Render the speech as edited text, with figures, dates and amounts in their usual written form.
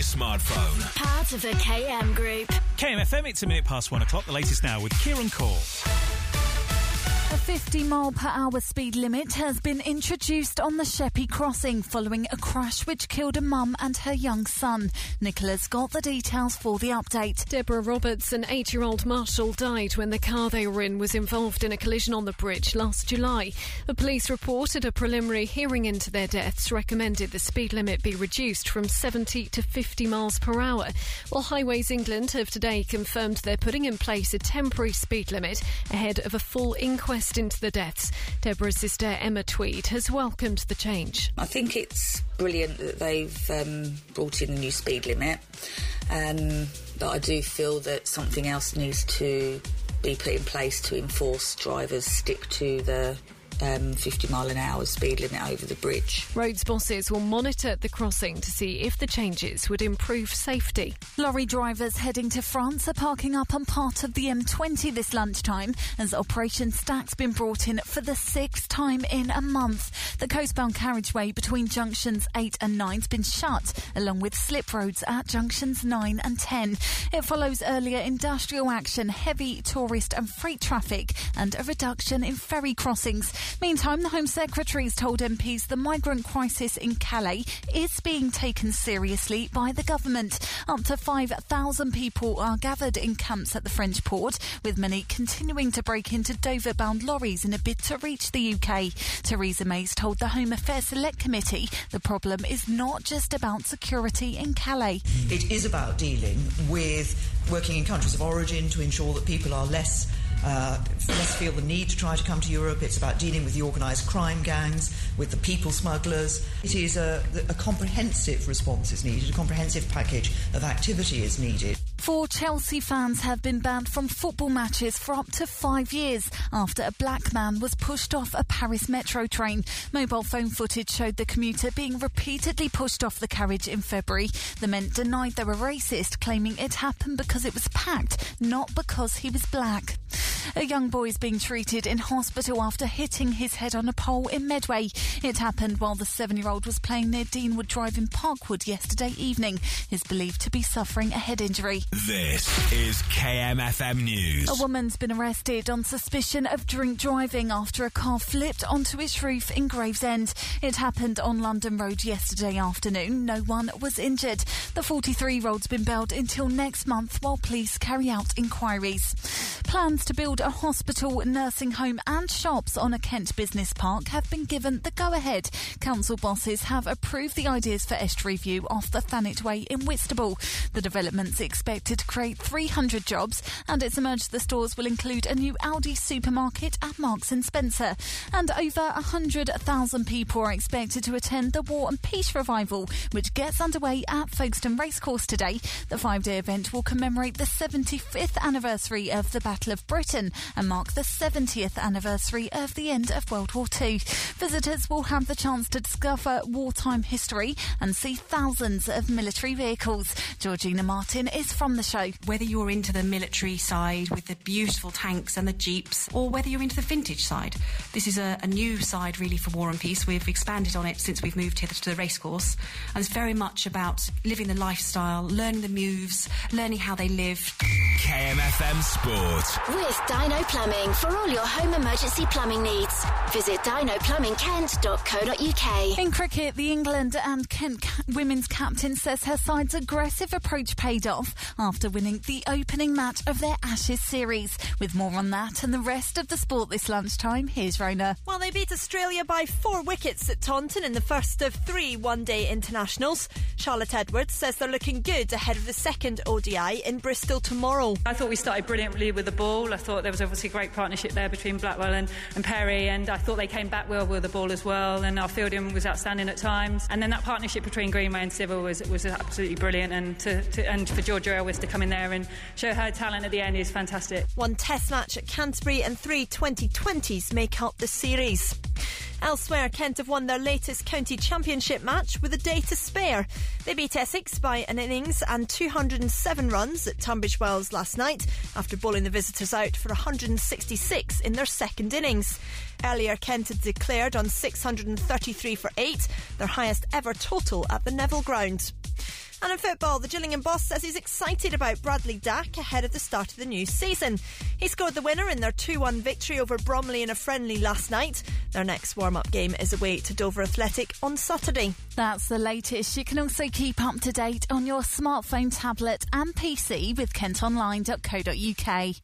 your smartphone. Part of the KM Group. KMFM, it's a minute past 1 o'clock. The latest now with Kieran Cole. A 50-mile-per-hour speed limit has been introduced on the Sheppey crossing following a crash which killed a mum and her young son. Nicola's got the details for the update. Deborah Roberts, an 8-year-old Marshall, died when the car they were in was involved in a collision on the bridge last July. The police reported a preliminary hearing into their deaths recommended the speed limit be reduced from 70 to 50 miles per hour. While Highways England have today confirmed they're putting in place a temporary speed limit ahead of a full inquest into the deaths. Deborah's sister Emma Tweed has welcomed the change. I think it's brilliant that they've brought in a new speed limit, but I do feel that something else needs to be put in place to enforce drivers stick to the 50 mile an hour speed limit over the bridge. Roads bosses will monitor the crossing to see if the changes would improve safety. Lorry drivers heading to France are parking up on part of the M20 this lunchtime as Operation Stack's been brought in for the 6th time in a month. The coastbound carriageway between junctions 8 and 9 has been shut, along with slip roads at junctions 9 and 10. It follows earlier industrial action, heavy tourist and freight traffic, and a reduction in ferry crossings. Meantime, the Home Secretary's told MPs the migrant crisis in Calais is being taken seriously by the government. Up to 5,000 people are gathered in camps at the French port, with many continuing to break into Dover-bound lorries in a bid to reach the UK. Theresa May's told the Home Affairs Select Committee the problem is not just about security in Calais. It is about dealing with working in countries of origin to ensure that people are less feel the need to try to come to Europe. It's about dealing with the organised crime gangs, with the people smugglers. It is a comprehensive response is needed, a comprehensive package of activity is needed. 4 Chelsea fans have been banned from football matches for up to 5 years after a black man was pushed off a Paris metro train. Mobile phone footage showed the commuter being repeatedly pushed off the carriage in February. The men denied they were racist, claiming it happened because it was packed, not because he was black. A young boy is being treated in hospital after hitting his head on a pole in Medway. It happened while the 7-year-old was playing near Deanwood Drive in Parkwood yesterday evening. He's believed to be suffering a head injury. This is KMFM News. A woman's been arrested on suspicion of drink driving after a car flipped onto its roof in Gravesend. It happened on London Road yesterday afternoon. No one was injured. The 43-year-old's been bailed until next month while police carry out inquiries. Plans to build a hospital, nursing home and shops on a Kent business park have been given the go-ahead. Council bosses have approved the ideas for Estuary View off the Thanet Way in Whitstable. The development's expected to create 300 jobs, and it's emerged the stores will include a new Aldi supermarket at Marks & Spencer. And over 100,000 people are expected to attend the War and Peace Revival, which gets underway at Folkestone Racecourse today. The 5-day event will commemorate the 75th anniversary of the Battle of Britain and mark the 70th anniversary of the end of World War II. Visitors will have the chance to discover wartime history and see thousands of military vehicles. Georgina Martin is from the show. Whether you're into the military side with the beautiful tanks and the jeeps, or whether you're into the vintage side, this is a new side really for War and Peace. We've expanded on it since we've moved here to the racecourse, and it's very much about living the lifestyle, learning the moves, learning how they live. KMFM Sport. With Dino Plumbing for all your home emergency plumbing needs. Visit dinoplumbingkent.co.uk. In cricket, the England and Kent women's captain says her side's aggressive approach paid off after winning the opening match of their Ashes series. With more on that and the rest of the sport this lunchtime, here's Rona. Well, they beat Australia by 4 wickets at Taunton in the first of 3 one-day internationals. Charlotte Edwards says they're looking good ahead of the second ODI in Bristol tomorrow. I thought we started brilliantly with the ball. I thought there was obviously a great partnership there between Blackwell and Perry, and I thought they came back well with the ball as well, and our fielding was outstanding at times. And then that partnership between Greenway and Civil was absolutely brilliant, and for Georgia Elvis to come in there and show her talent at the end is fantastic. 1 test match at Canterbury and 3 2020s make up the series. Elsewhere, Kent have won their latest county championship match with a day to spare. They beat Essex by an innings and 207 runs at Tunbridge Wells last night after bowling the visitors out for 166 in their second innings. Earlier, Kent had declared on 633 for 8, their highest ever total at the Neville Ground. And in football, the Gillingham boss says he's excited about Bradley Dack ahead of the start of the new season. He scored the winner in their 2-1 victory over Bromley in a friendly last night. Their next warm-up game is away to Dover Athletic on Saturday. That's the latest. You can also keep up to date on your smartphone, tablet and PC with kentonline.co.uk.